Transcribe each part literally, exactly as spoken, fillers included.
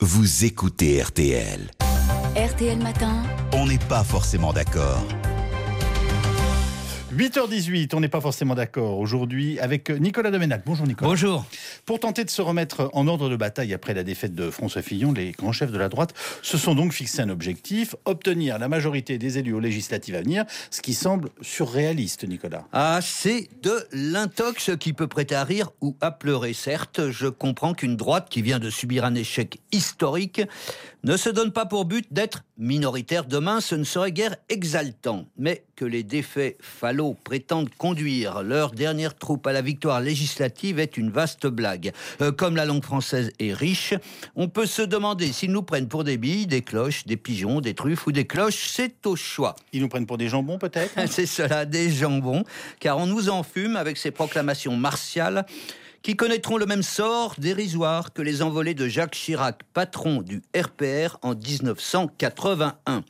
vous écoutez R T L. R T L Matin. On n'est pas forcément d'accord. huit heures dix-huit, on n'est pas forcément d'accord aujourd'hui avec Nicolas Doménac. Bonjour Nicolas. Bonjour. Pour tenter de se remettre en ordre de bataille après la défaite de François Fillon, les grands chefs de la droite se sont donc fixés un objectif, obtenir la majorité des élus aux législatives à venir, ce qui semble surréaliste, Nicolas. Ah, c'est de l'intox qui peut prêter à rire ou à pleurer. Certes, je comprends qu'une droite qui vient de subir un échec historique ne se donne pas pour but d'être minoritaire demain, ce ne serait guère exaltant. Mais que les défaits falots prétendent conduire leur dernière troupe à la victoire législative est une vaste blague. Euh, comme la langue française est riche, on peut se demander s'ils nous prennent pour des billes, des cloches, des pigeons, des truffes ou des cloches, c'est au choix. Ils nous prennent pour des jambons peut-être ? C'est cela, des jambons, car on nous enfume avec ces proclamations martiales qui connaîtront le même sort dérisoire que les envolées de Jacques Chirac, patron du R P R en dix-neuf cent quatre-vingt-un.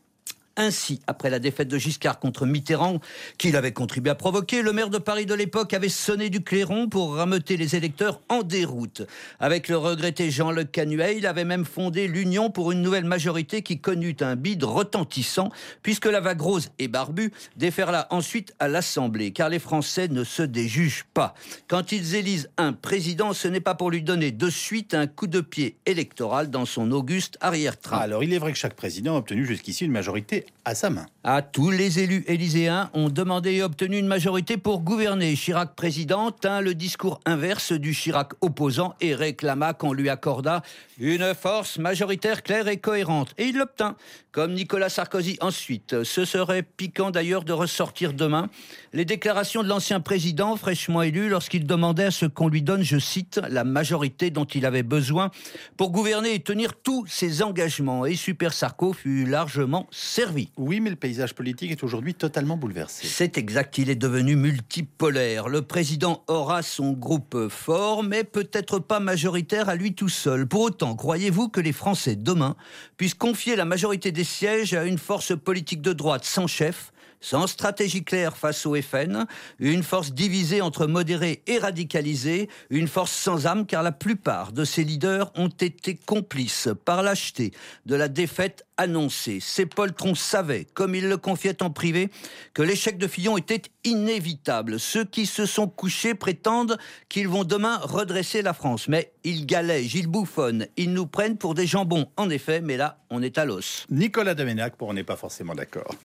Ainsi, après la défaite de Giscard contre Mitterrand, qu'il avait contribué à provoquer, le maire de Paris de l'époque avait sonné du clairon pour rameuter les électeurs en déroute. Avec le regretté Jean-Luc Canuet, il avait même fondé l'Union pour une nouvelle majorité qui connut un bide retentissant, puisque la vague rose et barbue déferla ensuite à l'Assemblée, car les Français ne se déjugent pas. Quand ils élisent un président, ce n'est pas pour lui donner de suite un coup de pied électoral dans son auguste arrière-train. Alors, il est vrai que chaque président a obtenu jusqu'ici une majorité à sa main. À tous les élus élyséens ont demandé et obtenu une majorité pour gouverner. Chirac président tint le discours inverse du Chirac opposant et réclama qu'on lui accordât une force majoritaire claire et cohérente. Et il l'obtint, comme Nicolas Sarkozy ensuite. Ce serait piquant d'ailleurs de ressortir demain les déclarations de l'ancien président fraîchement élu lorsqu'il demandait à ce qu'on lui donne, je cite, la majorité dont il avait besoin pour gouverner et tenir tous ses engagements. Et Super Sarko fut largement servi. Oui, mais le paysage politique est aujourd'hui totalement bouleversé. C'est exact, il est devenu multipolaire. Le président aura son groupe fort, mais peut-être pas majoritaire à lui tout seul. Pour autant, croyez-vous que les Français, demain, puissent confier la majorité des sièges à une force politique de droite sans chef, sans stratégie claire face au F N, une force divisée entre modérés et radicalisés, une force sans âme car la plupart de ses leaders ont été complices par lâcheté de la défaite annoncée. Ces poltrons savaient, comme ils le confiaient en privé, que l'échec de Fillon était inévitable. Ceux qui se sont couchés prétendent qu'ils vont demain redresser la France. Mais ils galègent, ils bouffonnent, ils nous prennent pour des jambons. En effet, mais là, on est à l'os. Nicolas Doménac, pour on n'est pas forcément d'accord.